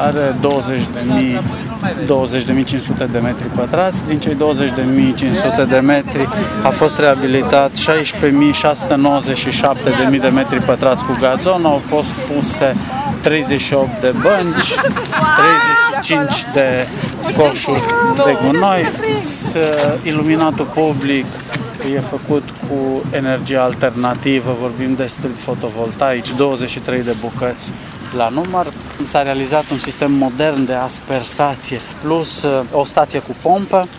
are 20.500 de metri pătrați. Din cei 20.500 de metri a fost reabilitat 16.697 de metri pătrați cu gazon, au fost puse 38 de bănci, 35 de coșuri de gunoi, iluminatul public e făcut cu energie alternativă, vorbim de stâlpi fotovoltaici, 23 de bucăți la număr. S-a realizat un sistem modern de aspersație plus o stație cu pompă.